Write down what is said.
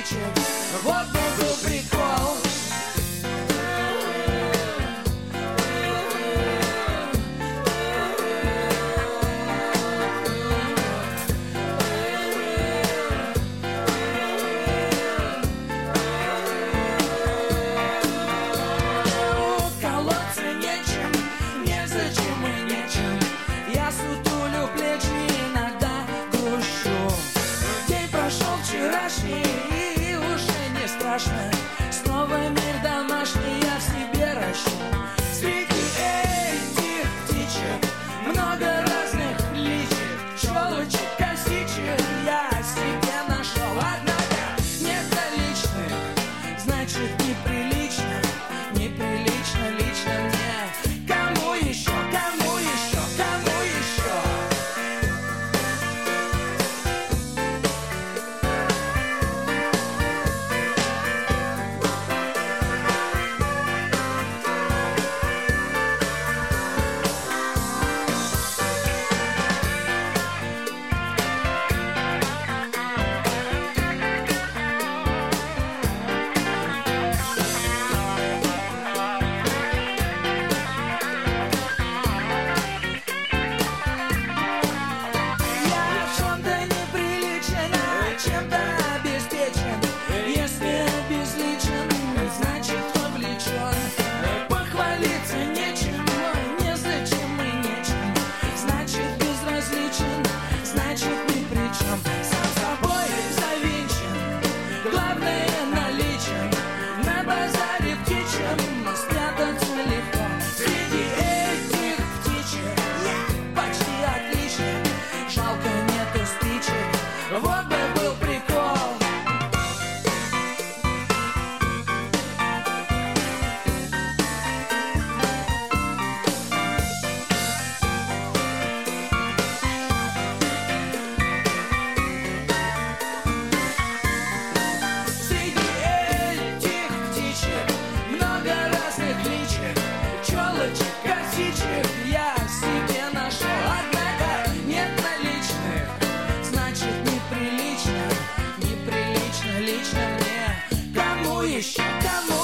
птичек. Вот был прикол. Колоться нечем, незачем и нечем. Я сутулю плечи, иногда грущу. День прошел вчерашний, и уже не страшно. Снова мир домашний, я в себе ращу. Среди этих птичек много разных личек, щелочек, косичек я себе нашел. Однако нет наличных, значит неприлично, неприлично лично мне. Кому еще, кому еще, кому еще? Я в чем-то неприличен, а чем-то обеспечен. Если безличен, значит вовлечен. Похвалиться нечем, незачем и нечем. Значит безразличен, значит ни при чем. Сам собой завинчен, главное наличен. На базаре птичьем спрятаться легко. Среди этих птичек я почти отличен. Жалко нету спичек, вот бы был прикол. Среди этих птичек много разных личек, челочек, косичек я себе нашел. Однако нет наличных, значит неприлично, неприлично лично мне. Кому еще, кому